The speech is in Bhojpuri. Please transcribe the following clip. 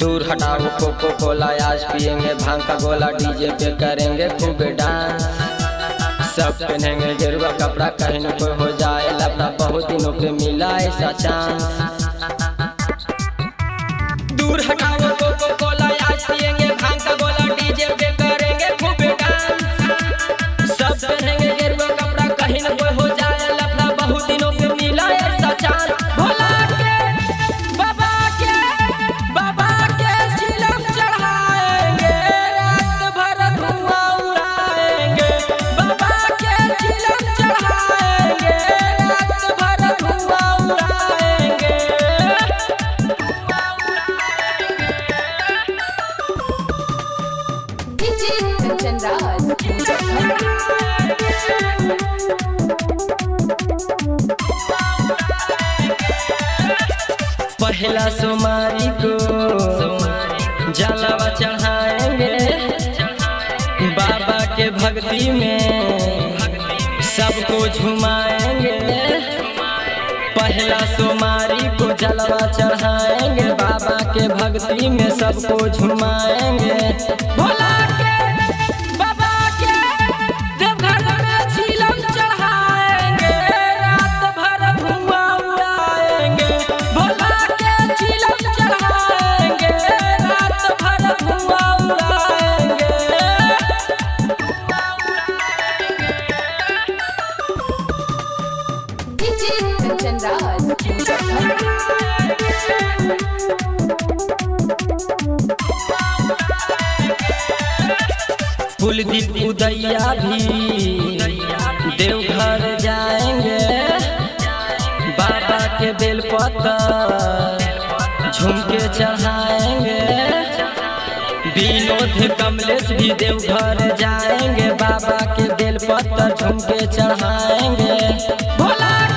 दूर हटाओ कोको कोला, आज पियेंगे भांग का गोला, डीजे पे करेंगे खूब डांस। सब पहनेंगे गेरुआ कपड़ा, कहीं न कोई हो जाए लफड़ा, बहुत दिनों पे मिला ऐसा चांस। दूर हटाओ कोको कोला, आज पियेंगे भांग का गोला, डीजे पे करेंगे खूब डांस। सब पहनेंगे गेरुआ कपड़ा, कहीं न कोई हो जाए लफड़ा, बहुत दिनों पे मिला ऐसा चांस। भोला के बाबा के चिलम चढ़ाएंगे, रात भर धुआं उड़ाएंगे। बाबा के चिलम चढ़ाएंगे, रात भर धुआं उड़ाएंगे। पहला सोमवारी को जलवा चढ़ाएंगे, बाबा के भक्ति में सबको झुमाएंगे। पहला सोमवारी को जलवा चढ़ाएंगे, बाबा के भक्ति में सबको झुमाएंगे। भोला के बाबा के देवघर में चिलम चढ़ाएंगे, रात भर धुआं उड़ाएंगे। भोला के चिलम चढ़ाएंगे, रात भर धुआं उड़ाएंगे। कुलदीप उदैया भी देवघर जाएंगे, बाबा के बेलपत्र झुमके चढ़ाएंगे। विनोद कमलेश भी देवघर जाएंगे, बाबा के बेलपत्र झुमके चढ़ाएंगे। भोला